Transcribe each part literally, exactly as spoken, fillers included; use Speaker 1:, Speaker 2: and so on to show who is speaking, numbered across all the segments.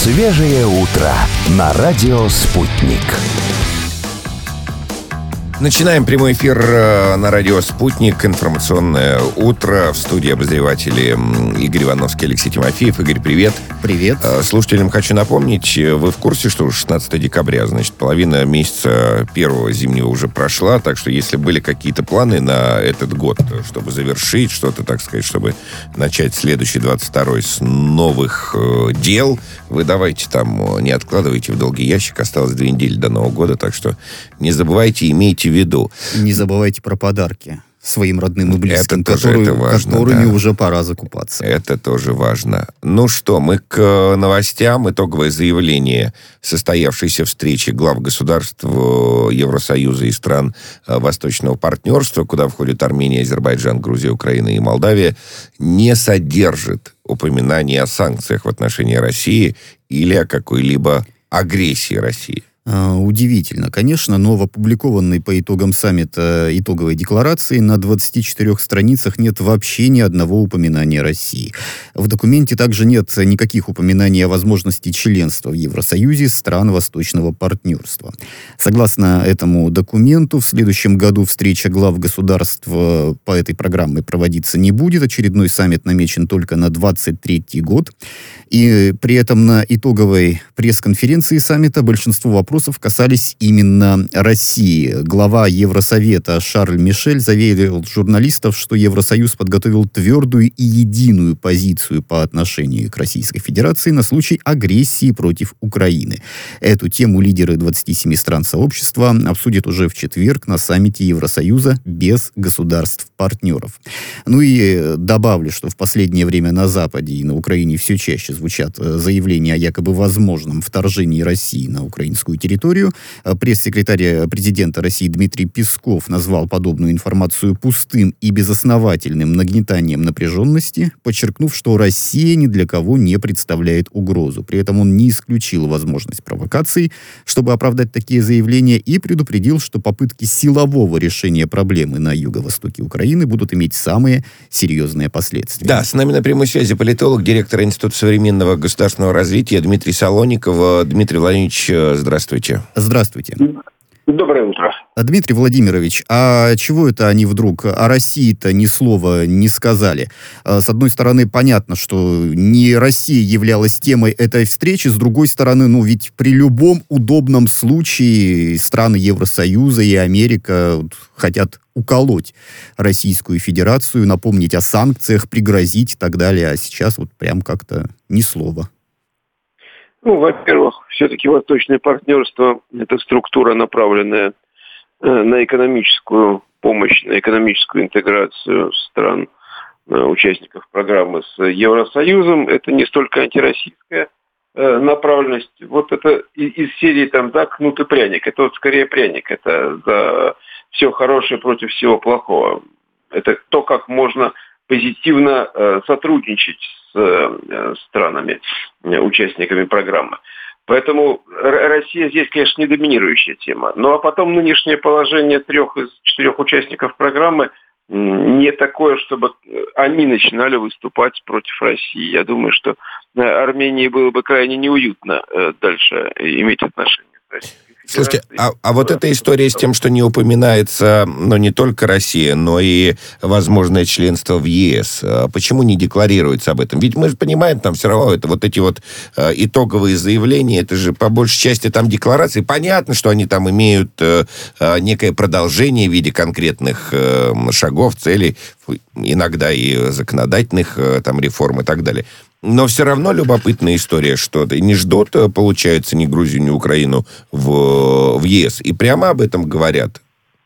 Speaker 1: Свежее утро на радио «Спутник».
Speaker 2: Начинаем прямой эфир на радио «Спутник». Информационное утро. В студии обозреватели Игорь Ивановский, Алексей Тимофеев. Игорь, привет.
Speaker 3: Привет.
Speaker 2: Слушателям хочу напомнить, вы в курсе, что шестнадцатого декабря, значит, половина месяца первого зимнего уже прошла, так что если были какие-то планы на этот год, чтобы завершить что-то, так сказать, чтобы начать следующий двадцать второй с новых э, дел, вы давайте там, не откладывайте в долгий ящик. Осталось две недели до Нового года, так что не забывайте, имейте в виду.
Speaker 3: Не забывайте про подарки своим родным и близким,
Speaker 2: это тоже,
Speaker 3: которые,
Speaker 2: это важно,
Speaker 3: которыми
Speaker 2: да.
Speaker 3: уже пора закупаться.
Speaker 2: Это тоже важно. Ну что, мы к новостям. Итоговое заявление состоявшейся встречи глав государств Евросоюза и стран Восточного партнерства, куда входят Армения, Азербайджан, Грузия, Украина и Молдавия, не содержит упоминания о санкциях в отношении России или о какой-либо агрессии России.
Speaker 3: Удивительно, конечно, но в опубликованной по итогам саммита итоговой декларации на двадцати четырёх страницах нет вообще ни одного упоминания России. В документе также нет никаких упоминаний о возможности членства в Евросоюзе стран Восточного партнерства. Согласно этому документу, в следующем году встреча глав государств по этой программе проводиться не будет. Очередной саммит намечен только на двадцать третий год. И при этом на итоговой пресс-конференции саммита большинство вопросов касались именно России. Глава Евросовета Шарль Мишель заверил журналистов, что Евросоюз подготовил твердую и единую позицию по отношению к Российской Федерации на случай агрессии против Украины. Эту тему лидеры двадцати семи стран сообщества обсудят уже в четверг на саммите Евросоюза без государств-партнеров. Ну и добавлю, что в последнее время на Западе и на Украине все чаще звучат заявления о якобы возможном вторжении России на украинскую территорию. Пресс-секретарь президента России Дмитрий Песков назвал подобную информацию пустым и безосновательным нагнетанием напряженности, подчеркнув, что Россия ни для кого не представляет угрозу. При этом он не исключил возможность провокаций, чтобы оправдать такие заявления, и предупредил, что попытки силового решения проблемы на юго-востоке Украины будут иметь самые серьезные последствия.
Speaker 2: Да, с нами на прямой связи политолог, директор Института современного государственного развития Дмитрий Солоников. Дмитрий Владимирович, здравствуйте.
Speaker 3: Здравствуйте.
Speaker 4: Доброе утро.
Speaker 3: Дмитрий Владимирович, а чего это они вдруг о России-то ни слова не сказали? С одной стороны, понятно, что не Россия являлась темой этой встречи, с другой стороны, ну ведь при любом удобном случае страны Евросоюза и Америка хотят уколоть Российскую Федерацию, напомнить о санкциях, пригрозить и так далее, а сейчас вот прям как-то ни слова.
Speaker 4: Ну, во-первых, все-таки Восточное партнерство – это структура, направленная на экономическую помощь, на экономическую интеграцию стран, участников программы с Евросоюзом. Это не столько антироссийская направленность. Вот это из серии там, да, кнут и пряник. Это вот скорее пряник. Это за все хорошее против всего плохого. Это то, как можно позитивно э, сотрудничать с э, странами, э, участниками программы. Поэтому Р- Россия здесь, конечно, не доминирующая тема. Ну а потом нынешнее положение трех из четырех участников программы м, не такое, чтобы они начинали выступать против России. Я думаю, что э, Армении было бы крайне неуютно э, дальше иметь отношения с Россией.
Speaker 2: Слушайте, а, а вот эта история с тем, что не упоминается, ну, не только Россия, но и возможное членство в ЕС, почему не декларируется об этом? Ведь мы же понимаем, там все равно это вот эти вот э, итоговые заявления, это же по большей части там декларации. Понятно, что они там имеют э, э, некое продолжение в виде конкретных э, шагов, целей, иногда и законодательных э, там реформ и так далее. Но все равно любопытная история, что не ждут, получается, ни Грузию, ни Украину в, в ЕС. И прямо об этом говорят.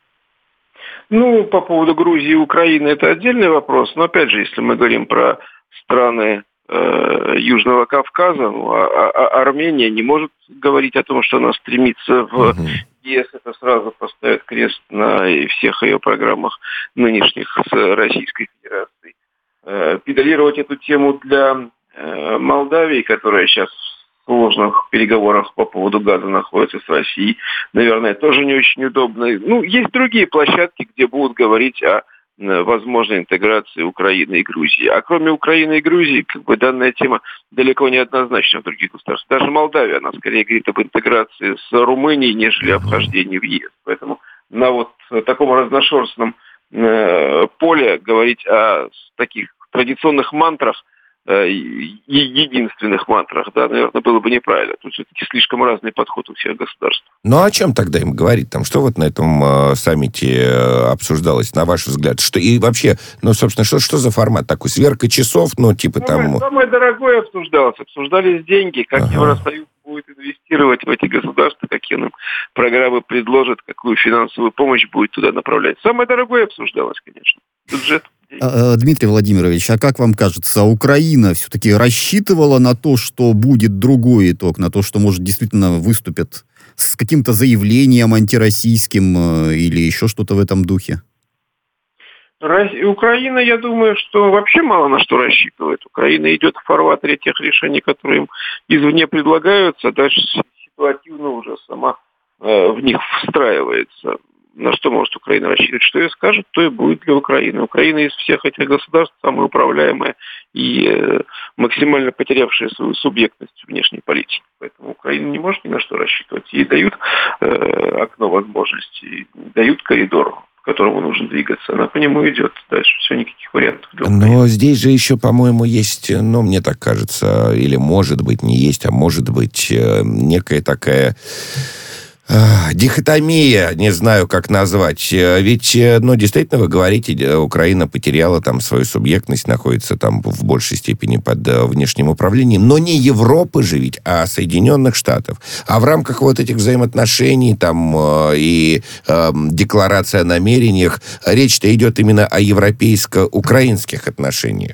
Speaker 4: Ну, по поводу Грузии и Украины это отдельный вопрос. Но, опять же, если мы говорим про страны э, Южного Кавказа, ну, а, а Армения не может говорить о том, что она стремится в угу. ЕС. Это сразу поставит крест на всех ее программах нынешних с Российской Федерацией. Э, педалировать эту тему для Молдавии, которая сейчас в сложных переговорах по поводу газа находится с Россией, наверное, тоже не очень удобно. Ну, есть другие площадки, где будут говорить о возможной интеграции Украины и Грузии. А кроме Украины и Грузии, как бы данная тема далеко не однозначна в других государствах. Даже Молдавия, она скорее говорит об интеграции с Румынией, нежели о вхождении в ЕС. Поэтому на вот таком разношерстном э, поле говорить о таких традиционных мантрах и единственных мантрах, да, наверное, было бы неправильно. Тут все-таки слишком разный подход у всех государств.
Speaker 2: Ну, о чем тогда им говорить? Там, что вот на этом э, саммите э, обсуждалось, на ваш взгляд? Что, и вообще, ну, собственно, что, что за формат такой? Сверка часов, ну, типа
Speaker 4: самое,
Speaker 2: там...
Speaker 4: Самое дорогое обсуждалось. Обсуждались деньги, как
Speaker 2: Ага.
Speaker 4: Евросоюз будет инвестировать в эти государства, какие нам программы предложат, какую финансовую помощь будет туда направлять. Самое дорогое обсуждалось, конечно. Бюджет.
Speaker 3: Дмитрий Владимирович, а как вам кажется, Украина все-таки рассчитывала на то, что будет другой итог, на то, что, может, действительно выступят с каким-то заявлением антироссийским э, или еще что-то в этом духе?
Speaker 4: Украина, я думаю, что вообще мало на что рассчитывает. Украина идет в фарватере тех решений, которые им извне предлагаются, а дальше ситуативно уже сама э, в них встраивается. На что может Украина рассчитывать? Что ей скажет, то и будет для Украины. Украина из всех этих государств самая управляемая и э, максимально потерявшая свою субъектность в внешней политике. Поэтому Украина не может ни на что рассчитывать. Ей дают э, окно возможностей, дают коридор, по которому нужно двигаться. Она по нему идет. Дальше все, никаких вариантов.
Speaker 2: Но здесь же еще, по-моему, есть, ну, мне так кажется, или может быть, не есть, а может быть, э, некая такая... дихотомия, не знаю, как назвать. Ведь, ну, действительно, вы говорите, Украина потеряла там свою субъектность, находится там в большей степени под внешним управлением. Но не Европы же ведь, а Соединенных Штатов. А в рамках вот этих взаимоотношений там и э, декларации о намерениях речь-то идет именно о европейско-украинских отношениях.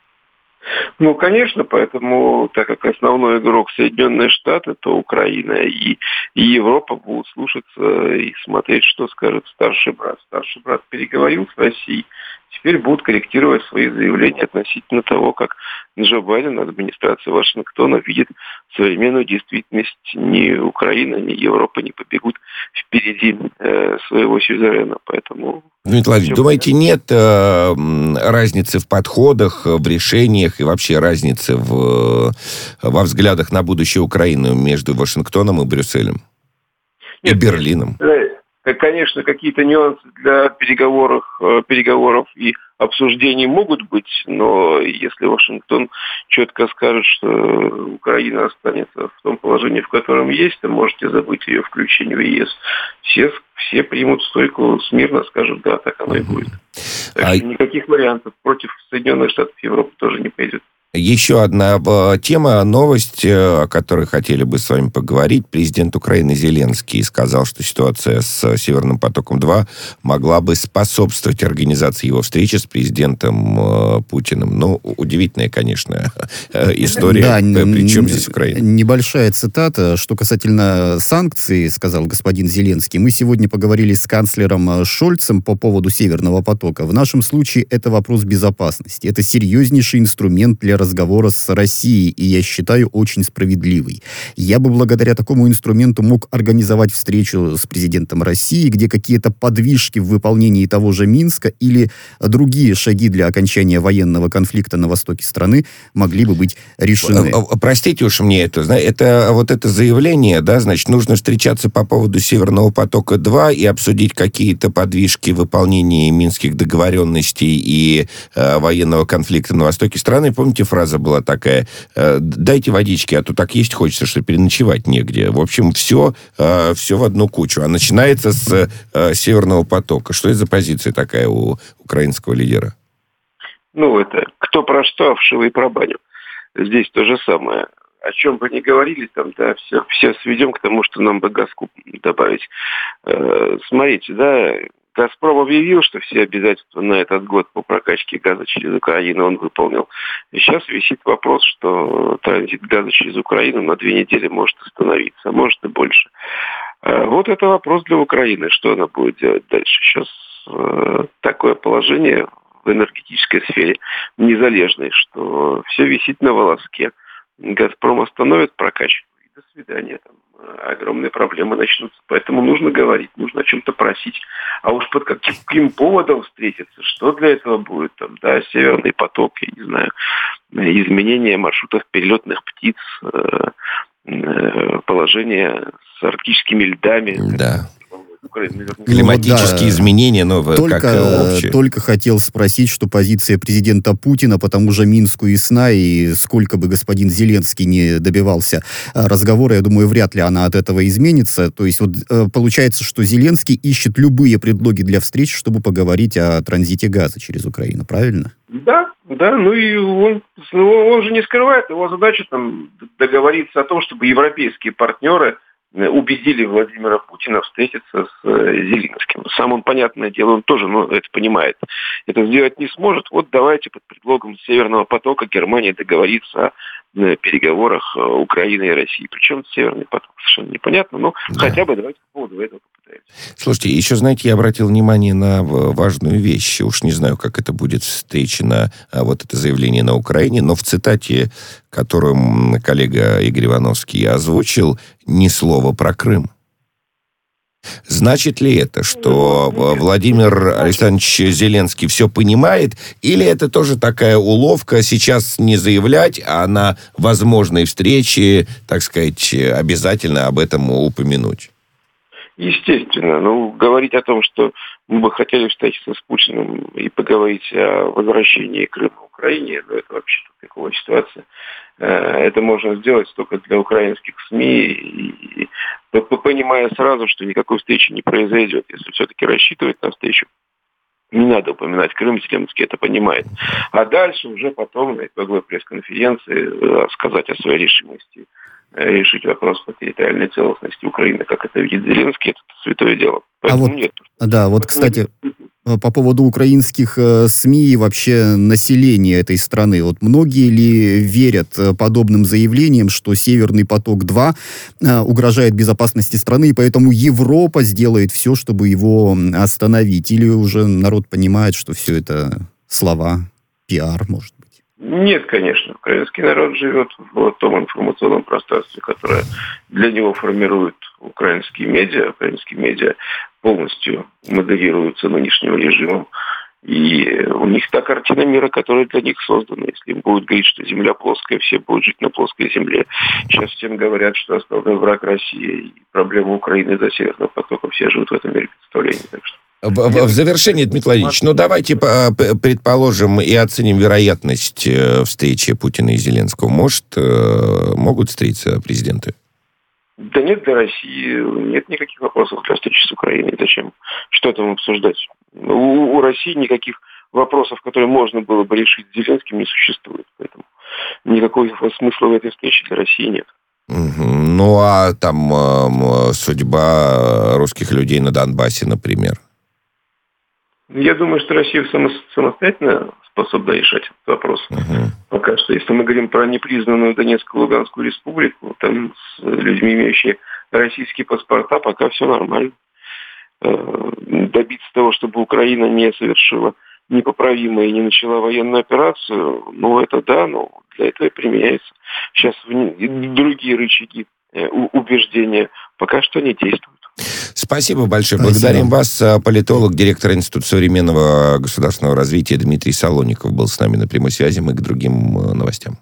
Speaker 4: Ну, конечно, поэтому, так как основной игрок Соединенные Штаты, то Украина и, и Европа будут слушаться и смотреть, что скажет старший брат. Старший брат переговорил с Россией, теперь будут корректировать свои заявления относительно того, как Джо Байден, администрация Вашингтона видит современную действительность. Ни Украина, ни Европа не побегут впереди э, своего сюзерена, поэтому...
Speaker 2: Дмитрий Владимирович, думаете, нет э, разницы в подходах, в решениях и вообще разницы в, во взглядах на будущее Украины между Вашингтоном и Брюсселем?
Speaker 4: Нет,
Speaker 2: и Берлином?
Speaker 4: Конечно, какие-то нюансы для переговоров, переговоров и обсуждений могут быть, но если Вашингтон четко скажет, что Украина останется в том положении, в котором есть, то можете забыть ее включение в ЕС. Все, все примут стойку смирно, скажут, да, так оно и будет. Так
Speaker 2: а...
Speaker 4: что никаких вариантов против Соединенных Штатов Европы тоже не пойдет.
Speaker 2: Еще одна тема, новость, о которой хотели бы с вами поговорить. Президент Украины Зеленский сказал, что ситуация с Северным потоком-два могла бы способствовать организации его встречи с президентом Путиным. Ну, удивительная, конечно, история.
Speaker 3: Да,
Speaker 2: Причем здесь Украина?
Speaker 3: Небольшая цитата. Что касательно санкций, сказал господин Зеленский, мы сегодня поговорили с канцлером Шольцем по поводу Северного потока. В нашем случае это вопрос безопасности. Это серьезнейший инструмент для разговора с Россией, и я считаю, очень справедливый. Я бы благодаря такому инструменту мог организовать встречу с президентом России, где какие-то подвижки в выполнении того же Минска или другие шаги для окончания военного конфликта на востоке страны могли бы быть решены.
Speaker 2: Простите уж мне это, это вот это заявление, да, значит, нужно встречаться по поводу Северного потока-два и обсудить какие-то подвижки в выполнении минских договоренностей и э, военного конфликта на востоке страны. Помните, фраза была такая: дайте водички, а то так есть хочется, что переночевать негде. В общем, все, все в одну кучу. А начинается с Северного потока. Что это за позиция такая у украинского лидера?
Speaker 4: Ну, это кто про что, а вшивый про баню. Здесь то же самое. О чем бы ни говорили, там, да, все, все сведем к тому, что нам бы газку добавить. Э, смотрите, да, «Газпром» объявил, что все обязательства на этот год по прокачке газа через Украину он выполнил. И сейчас висит вопрос, что транзит газа через Украину на две недели может остановиться, а может и больше. Вот это вопрос для Украины, что она будет делать дальше. Сейчас э, такое положение в энергетической сфере незалежной, что все висит на волоске. «Газпром» остановит прокачку, и до свидания. Там огромные проблемы начнутся. Поэтому нужно говорить, нужно о чем-то просить. А уж под каким поводом встретиться, что для этого будет, там, да, Северный поток, я не знаю, изменение маршрутов перелетных птиц, положение с арктическими льдами.
Speaker 2: Да. Климатические ну, да. изменения, но
Speaker 3: только,
Speaker 2: как общее.
Speaker 3: Только хотел спросить, что позиция президента Путина по тому же Минску ясна, и сколько бы господин Зеленский не добивался разговора, я думаю, вряд ли она от этого изменится. То есть вот получается, что Зеленский ищет любые предлоги для встреч, чтобы поговорить о транзите газа через Украину, правильно?
Speaker 4: Да, да, ну и он, он же не скрывает, его задача там договориться о том, чтобы европейские партнеры убедили Владимира Путина встретиться с Зеленским. Сам он, понятное дело, он тоже ну, это понимает. Это сделать не сможет. Вот давайте под предлогом Северного потока Германия договорится о переговорах Украины и России. Причем Северный поток совершенно непонятно, но да. хотя бы давайте по поводу этого попытаемся.
Speaker 2: Слушайте, еще, знаете, я обратил внимание на важную вещь. Уж не знаю, как это будет встречено, вот это заявление на Украине, но в цитате, которую коллега Игорь Ивановский озвучил, ни слова про Крым. Значит ли это, что Владимир Александрович Зеленский все понимает, или это тоже такая уловка сейчас не заявлять, а на возможной встрече, так сказать, обязательно об этом упомянуть?
Speaker 4: Естественно. Ну, говорить о том, что мы бы хотели встретиться с Путиным и поговорить о возвращении Крыма в Украине, ну, это вообще такая ситуация. Это можно сделать только для украинских СМИ, и, понимая сразу, что никакой встречи не произойдет. Если все-таки рассчитывать на встречу, не надо упоминать Крым, Зеленский это понимает. А дальше уже потом на итоговой пресс-конференции сказать о своей решимости решить вопрос по территориальной целостности Украины, как это видит Зеленский, это святое дело.
Speaker 3: Поэтому а вот, нет. Да, вот, кстати, по поводу украинских э, СМИ и вообще населения этой страны. Вот многие ли верят подобным заявлениям, что Северный поток-два э, угрожает безопасности страны, и поэтому Европа сделает все, чтобы его остановить? Или уже народ понимает, что все это слова, пиар, может быть?
Speaker 4: Нет, конечно. Украинский народ живет в том информационном пространстве, которое для него формирует украинские медиа. Украинские медиа полностью модерируются нынешним режимом. И у них та картина мира, которая для них создана. Если им будут говорить, что земля плоская, все будут жить на плоской земле. Сейчас всем говорят, что основной враг России и проблема Украины из-за Северного потока. Все живут в этом мире представлении. Так что...
Speaker 2: В, в завершении, Дмитрий Владимирович, ну давайте предположим и оценим вероятность встречи Путина и Зеленского. Может, могут встретиться президенты?
Speaker 4: Да нет, для России нет никаких вопросов для встречи с Украиной. Зачем? Что там обсуждать? У, у России никаких вопросов, которые можно было бы решить с Зеленским, не существует. Поэтому никакого смысла в этой встрече для России нет.
Speaker 2: Угу. Ну, а там э, судьба русских людей на Донбассе, например?
Speaker 4: Я думаю, что Россия самостоятельно способна решать этот вопрос. Uh-huh. Пока что, если мы говорим про непризнанную Донецкую и Луганскую республику, там с людьми, имеющими российские паспорта, пока все нормально. Добиться того, чтобы Украина не совершила непоправимое и не начала военную операцию, ну, это да, но для этого и применяются сейчас другие рычаги убеждения. Пока что не действуют.
Speaker 2: Спасибо большое. Спасибо. Благодарим вас. Политолог, директор Института современного государственного развития Дмитрий Солоников был с нами на прямой связи. Мы к другим новостям.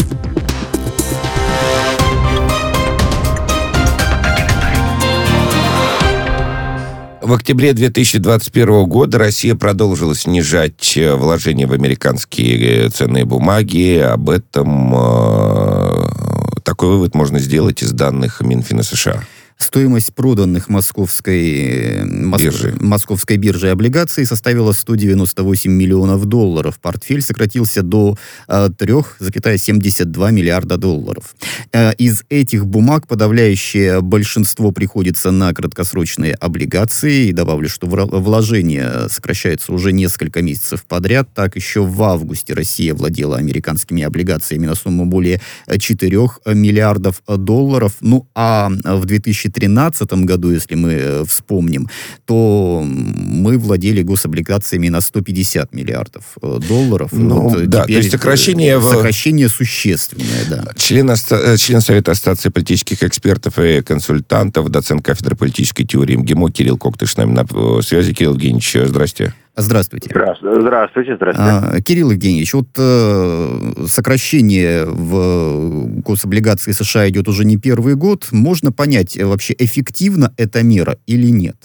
Speaker 2: В октябре две тысячи двадцать первого года Россия продолжила снижать вложения в американские ценные бумаги. Об этом э, такой вывод можно сделать из данных Минфина США.
Speaker 3: Стоимость проданных московской,
Speaker 2: биржи.
Speaker 3: московской биржей облигаций составила сто девяносто восемь миллионов долларов. Портфель сократился до э, три целых семьдесят два миллиарда долларов. Э, из этих бумаг подавляющее большинство приходится на краткосрочные облигации. И добавлю, что вложения сокращаются уже несколько месяцев подряд. Так, еще в августе Россия владела американскими облигациями на сумму более четырех миллиардов долларов. Ну, а в две тысячи тысячи тринадцатом году, если мы вспомним, то мы владели гособлигациями на сто пятьдесят миллиардов долларов.
Speaker 2: Ну,
Speaker 3: вот
Speaker 2: да, то есть сокращение...
Speaker 3: Сокращение существенное, да.
Speaker 2: Член, член Совета Ассоциации политических экспертов и консультантов, доцент кафедры политической теории МГИМО Кирилл Коктыш с нами на связи. Кирилл Евгеньевич, здрасте.
Speaker 3: Здравствуйте.
Speaker 4: Здравствуйте. Здравствуйте. Здравствуйте.
Speaker 3: А, Кирилл Евгеньевич, вот э, сокращение в гособлигации США идет уже не первый год. Можно понять, вообще эффективна эта мера или нет?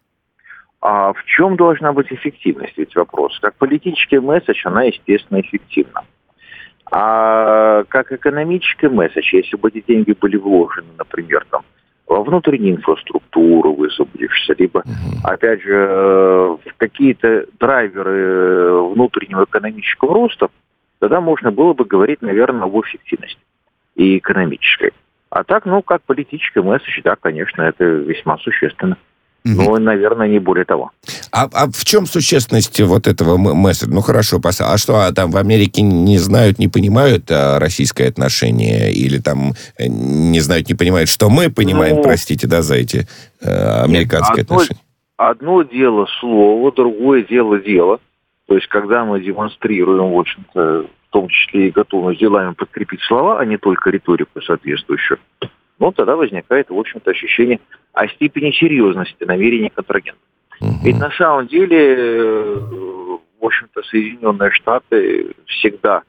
Speaker 5: А в чем должна быть эффективность? Ведь вопрос. Как политический месседж, она, естественно, эффективна. А как экономический месседж, если бы эти деньги были вложены, например, там, во внутреннюю инфраструктуру высвободившись, либо, uh-huh. опять же, в какие-то драйверы внутреннего экономического роста, тогда можно было бы говорить, наверное, об эффективности и экономической. А так, ну, как политический месседж, да, конечно, это весьма существенно. Uh-huh. Но, наверное, не более того.
Speaker 2: А, а в чем существенность вот этого месседжа? Ну, хорошо, а что, а там в Америке не знают, не понимают а, российское отношение? Или там не знают, не понимают, что мы понимаем, ну, простите, да, за эти а, американские
Speaker 5: одно,
Speaker 2: отношения?
Speaker 5: Одно дело слово, другое дело дело. То есть, когда мы демонстрируем, в общем-то, в том числе и готовность делами подкрепить слова, а не только риторику соответствующую, ну, тогда возникает, в общем-то, ощущение о степени серьезности намерений контрагента. Uh-huh. Ведь на самом деле, в общем-то, Соединенные Штаты всегда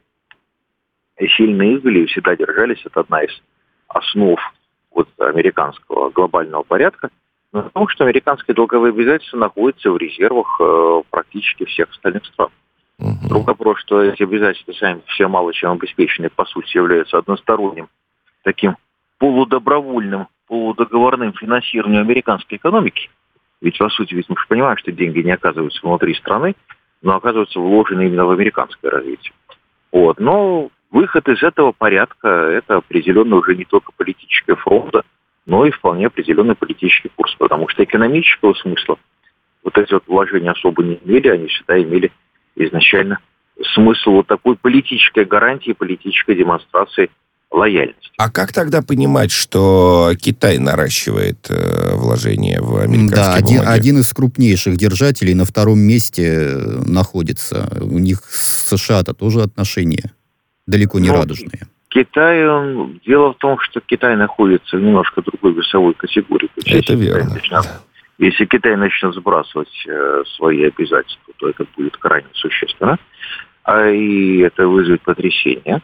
Speaker 5: сильно были и всегда держались. Это одна из основ вот, американского глобального порядка. Но потому что американские долговые обязательства находятся в резервах э, практически всех остальных стран. Uh-huh. Другой вопрос, что эти обязательства сами все мало чем обеспечены, по сути, являются односторонним таким полудобровольным, полудоговорным финансированием американской экономики. Ведь, по сути, ведь мы же понимаем, что деньги не оказываются внутри страны, но оказываются вложены именно в американское развитие. Вот. Но выход из этого порядка – это определенно уже не только политическая фронта, но и вполне определенный политический курс, потому что экономического смысла вот эти вот вложения особо не имели, они всегда имели изначально смысл вот такой политической гарантии, политической демонстрации лояльности.
Speaker 2: А как тогда понимать, что Китай наращивает э, вложения в американские
Speaker 3: да,
Speaker 2: бумаги?
Speaker 3: один, один из крупнейших держателей на втором месте находится. У них с США-то тоже отношения далеко не ну, радужные.
Speaker 5: Китай, он... дело в том, что Китай находится в немножко другой весовой категории.
Speaker 2: Это если верно.
Speaker 5: Китай начнет, если Китай начнет сбрасывать э, свои обязательства, то это будет крайне существенно. А, и это вызовет потрясение.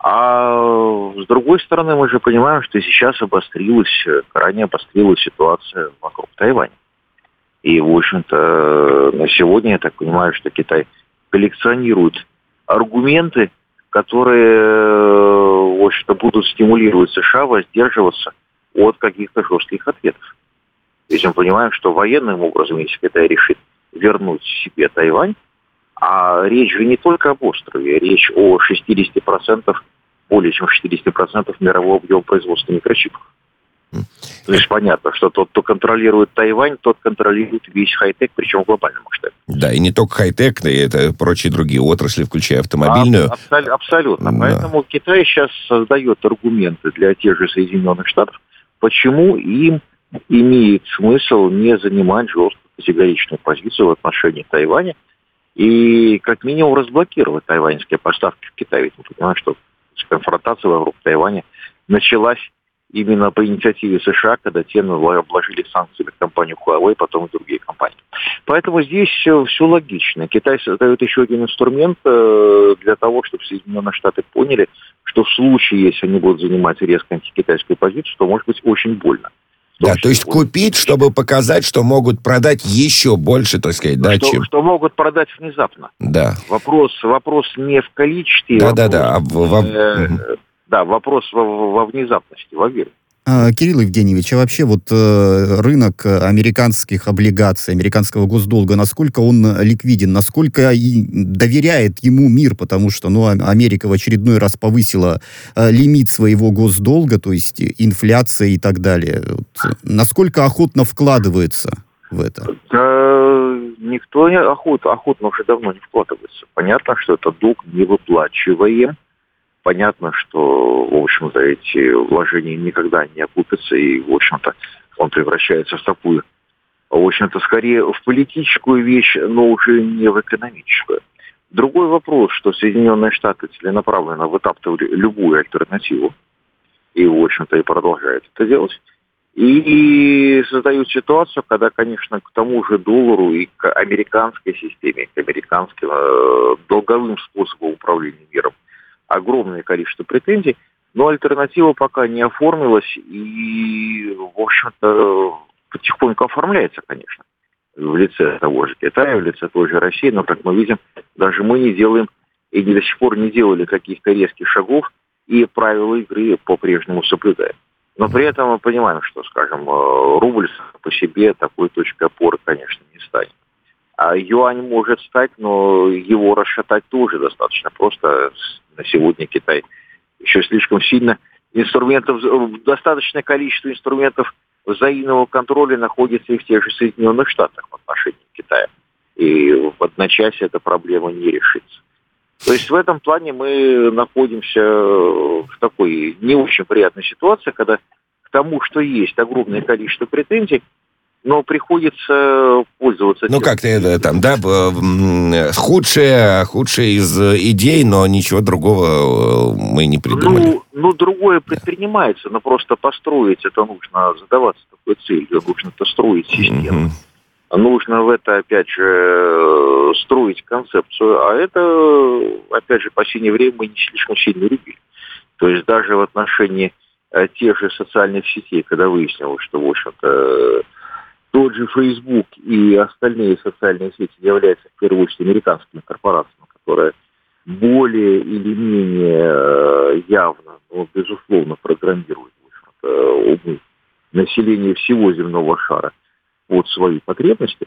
Speaker 5: А с другой стороны, мы же понимаем, что сейчас обострилась, крайне обострилась ситуация вокруг Тайваня. И, в общем-то, на сегодня, я так понимаю, что Китай коллекционирует аргументы, которые, в общем-то, будут стимулировать США воздерживаться от каких-то жестких ответов. Ведь мы понимаем, что военным образом, если Китай решит вернуть себе Тайвань, а речь же не только об острове, речь о шестьдесят процентов, более чем шестьдесят процентов мирового объема производства микрочипов. Mm. То есть понятно, что тот, кто контролирует Тайвань, тот контролирует весь хай-тек, причем в глобальном масштабе.
Speaker 2: Да, и не только хай-тек, но и это прочие другие отрасли, включая автомобильную.
Speaker 5: А, абсол- абсолютно. Да. Поэтому Китай сейчас создает аргументы для тех же Соединенных Штатов, почему им имеет смысл не занимать жесткую категоричную позицию в отношении Тайваня, и как минимум разблокировать тайваньские поставки в Китай. Ведь мы понимаем, что конфронтация вокруг Тайваня началась именно по инициативе США, когда те обложили санкциями компанию Huawei, потом и другие компании. Поэтому здесь все, все логично. Китай создает еще один инструмент для того, чтобы Соединенные Штаты поняли, что в случае, если они будут занимать резко антикитайскую позицию, то может быть очень больно.
Speaker 2: Да, то есть купить, чтобы показать, что могут продать еще больше, так сказать, да,
Speaker 5: что,
Speaker 2: чем...
Speaker 5: Что могут продать внезапно.
Speaker 2: Да.
Speaker 5: Вопрос, вопрос не в количестве.
Speaker 2: Да, да, да. А в, во...
Speaker 5: э, угу. Да, вопрос во, во внезапности, во вере.
Speaker 3: А, Кирилл Евгеньевич, а вообще вот э, рынок американских облигаций, американского госдолга, насколько он ликвиден, насколько и доверяет ему мир, потому что, ну, Америка в очередной раз повысила э, лимит своего госдолга, то есть инфляция и так далее. Вот, насколько охотно вкладывается в это?
Speaker 5: Да, никто не охотно, охотно уже давно не вкладывается. Понятно, что это долг невыплачиваем. Понятно, что, в общем-то, эти вложения никогда не окупятся, и, в общем-то, он превращается в такую, в общем-то, скорее в политическую вещь, но уже не в экономическую. Другой вопрос, что Соединенные Штаты целенаправленно вытаптывали любую альтернативу, и, в общем-то, и продолжают это делать, и создают ситуацию, когда, конечно, к тому же доллару и к американской системе, к американским э, долговым способам управления миром огромное количество претензий, но альтернатива пока не оформилась и, в общем-то, потихоньку оформляется, конечно, в лице того же Китая, в лице той же России, но, как мы видим, даже мы не делаем и до сих пор не делали каких-то резких шагов, и правила игры по-прежнему соблюдаем. Но при этом мы понимаем, что, скажем, рубль по себе такой точкой опоры, конечно, не станет. А юань может стать, но его расшатать тоже достаточно просто. На сегодня Китай еще слишком сильно инструментов, достаточное количество инструментов взаимного контроля находится и в тех же Соединенных Штатах в отношении Китая. И в одночасье эта проблема не решится. То есть в этом плане мы находимся в такой не очень приятной ситуации, когда к тому, что есть огромное количество претензий, но приходится пользоваться...
Speaker 2: Ну, как-то это там, да, худшее, худшее из идей, но ничего другого мы не придумали.
Speaker 5: Ну, ну, другое предпринимается, но просто построить это нужно, задаваться такой целью, нужно-то строить систему. Uh-huh. Нужно в это, опять же, строить концепцию, а это, опять же, в последнее время мы не слишком сильно любили. То есть даже в отношении тех же социальных сетей, когда выяснилось, что, в общем-то, тот же Facebook и остальные социальные сети являются, в первую очередь, американскими корпорациями, которые более или менее явно, но, безусловно, программируют, в общем-то, умы населения всего земного шара под свои потребности.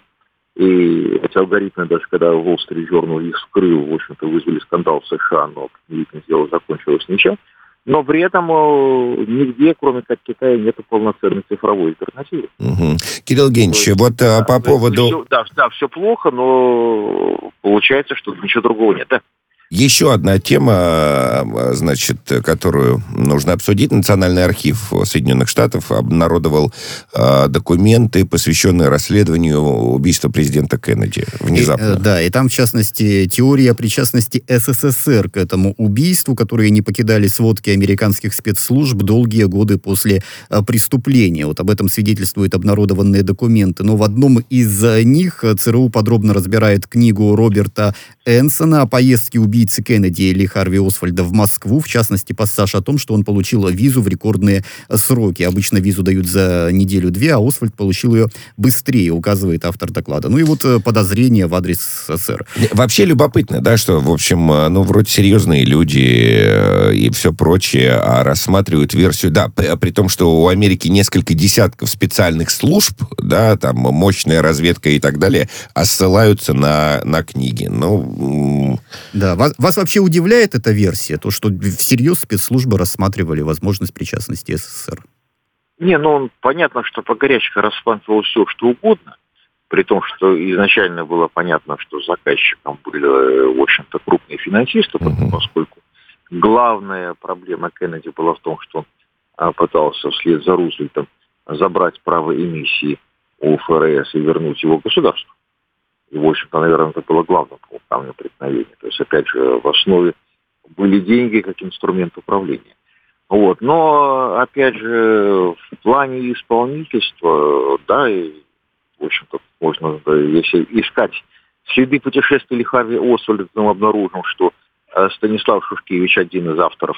Speaker 5: И эти алгоритмы, даже когда Wall Street Journal их вскрыл, в общем-то, вызвали скандал в США, но, как мы видим, дело закончилось ничем. Но при этом нигде, кроме как Китая, нет полноценной цифровой альтернативы.
Speaker 2: Угу. Кирилл Евгеньевич, есть, вот да, по поводу...
Speaker 5: Все, да, да, все плохо, но получается, что ничего другого нет, да?
Speaker 2: Еще одна тема, значит, которую нужно обсудить. Национальный архив Соединенных Штатов обнародовал э, документы, посвященные расследованию убийства президента Кеннеди внезапно.
Speaker 3: И, да, и там, в частности, теория причастности СССР к этому убийству, которые не покидали сводки американских спецслужб долгие годы после э, преступления. Вот об этом свидетельствуют обнародованные документы. Но в одном из них ЦРУ подробно разбирает книгу Роберта Энсона о поездке убийцы Кеннеди Ли Харви Освальда в Москву, в частности, пассаж о том, что он получил визу в рекордные сроки. Обычно визу дают за неделю-две, а Освальд получил ее быстрее, указывает автор доклада. Ну и вот подозрения в адрес СССР.
Speaker 2: Вообще любопытно, да, что, в общем, ну, вроде серьезные люди и все прочее, а рассматривают версию, да, при, при том, что у Америки несколько десятков специальных служб, да, там, мощная разведка и так далее, а ссылаются на, на книги. Ну...
Speaker 3: Да, вас, вас вообще удивляет эта версия, то, что всерьез спецслужбы рассматривали возможность причастности СССР?
Speaker 5: Не, ну, понятно, что по горячке рассматривалось все, что угодно, при том, что изначально было понятно, что заказчиком были, в общем-то, крупные финансисты, uh-huh. поскольку главная проблема Кеннеди была в том, что он а, пытался вслед за Рузвельтом забрать право эмиссии у ФРС и вернуть его государству. И, в общем-то, наверное, это было главным камнем преткновения. То есть, опять же, в основе были деньги как инструмент управления. Вот. Но, опять же, в плане исполнительства, да, и, в общем-то, можно, да, если искать следы путешествия Ли Харви Освальда, мы обнаружим, что э, Станислав Шушкевич, один из авторов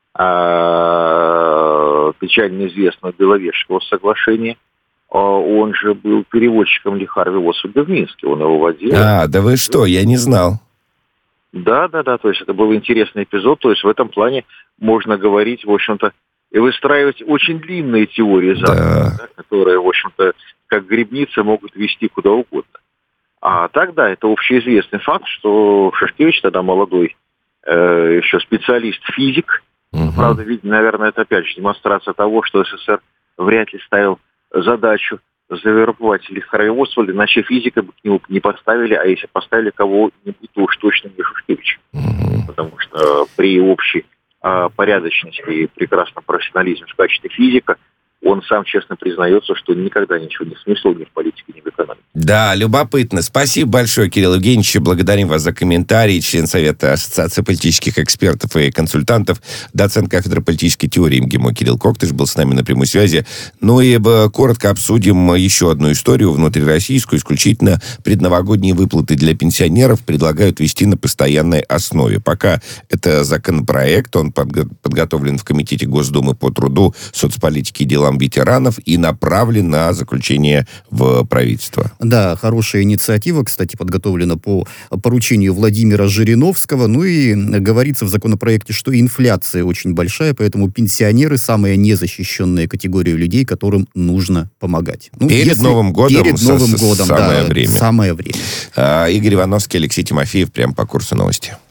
Speaker 5: э, печально известного Беловежского соглашения, он же был переводчиком Ли Харви Освальда в Минске, он его водил.
Speaker 2: А, да вы что, я не знал.
Speaker 5: Да, да, да, то есть это был интересный эпизод, то есть в этом плане можно говорить, в общем-то, и выстраивать очень длинные теории заговора, да. Да, которые, в общем-то, как грибницы могут вести куда угодно. А так, да, это общеизвестный факт, что Шушкевич тогда молодой, э, еще специалист-физик, угу. Правда, видимо, наверное, это опять же демонстрация того, что СССР вряд ли ставил задачу завербовать Ли Харви Освальда, иначе физика бы к нему не поставили, а если поставили кого-нибудь, то уж точно не Шушкевич. Mm-hmm. Потому что при общей а, порядочности и прекрасном профессионализме в качестве физика он сам честно признается, что никогда ничего не смыслил ни в политике, ни в экономике.
Speaker 2: Да, любопытно. Спасибо большое, Кирилл Евгеньевич. Благодарим вас за комментарии. Член Совета Ассоциации политических экспертов и консультантов, доцент кафедры политической теории МГИМО Кирилл Коктыш был с нами на прямой связи. Ну и коротко обсудим еще одну историю внутрироссийскую. Исключительно предновогодние выплаты для пенсионеров предлагают вести на постоянной основе. Пока это законопроект, он подготовлен в Комитете Госдумы по труду, соцполитике и делам ветеранов и направлен на заключение в правительство.
Speaker 3: Да, хорошая инициатива, кстати, подготовлена по поручению Владимира Жириновского. Ну и говорится в законопроекте, что инфляция очень большая, поэтому пенсионеры — самая незащищенная категория людей, которым нужно помогать. Ну,
Speaker 2: перед
Speaker 3: если...
Speaker 2: Новым годом,
Speaker 3: перед Новым годом,
Speaker 2: самое
Speaker 3: да,
Speaker 2: время.
Speaker 3: Самое время.
Speaker 2: А, Игорь Ивановский, Алексей Тимофеев, прямо по курсу новости.